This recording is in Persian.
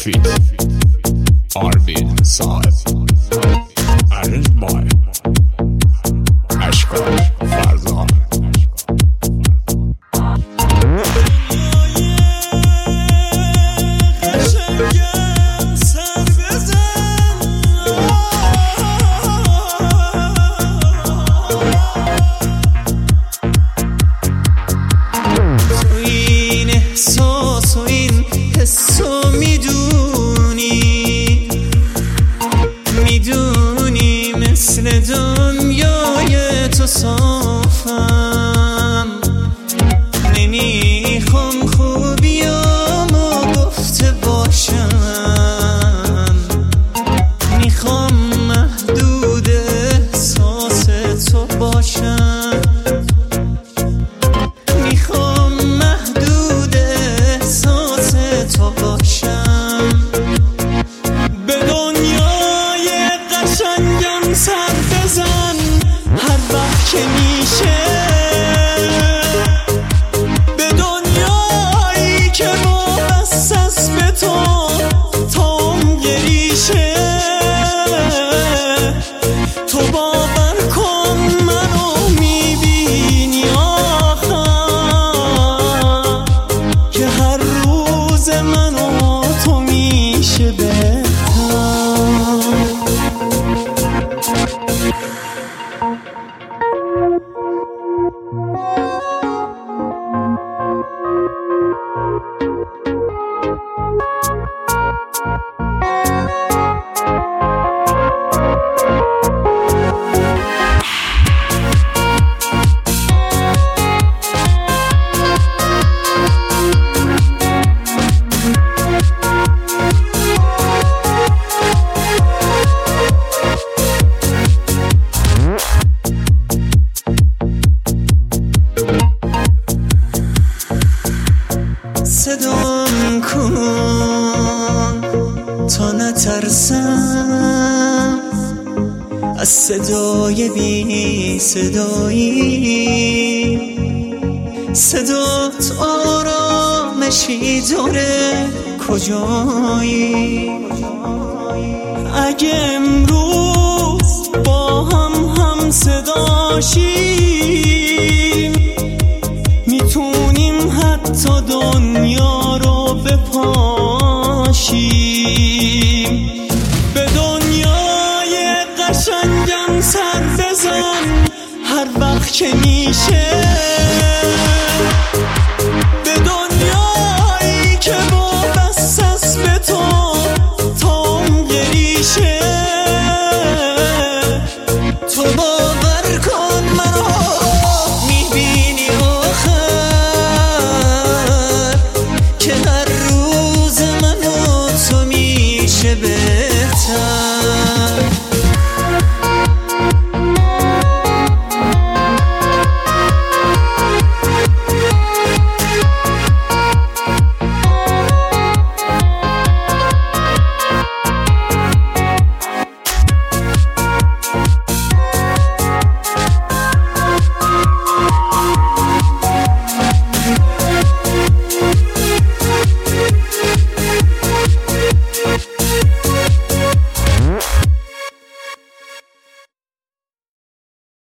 feet. Arvin Saeb. Arranged by Ashkar Farzan. مثل دنیای تو صافم، نمیخوام خوبیامو گفته باشم، میخوام محدود احساس تو باشم، میخوام محدود احساس تو باشم. به دنیای قشنگم سر بزن هر وقت که میشه، به دنیایی که وابسته است به تو تا گریشه. تو باور کن منو میبینی آخر که هر روز منو تو میشه بهتر. صدام کن تا نترسم از صدای بی صدایی، صدات آرامشی داره کجایی. اگه امروز با هم صدا شیم میتونیم حتی دنیا رو بپاشیم. به دنیای قشنگم سر بزن هر وقت که میشه،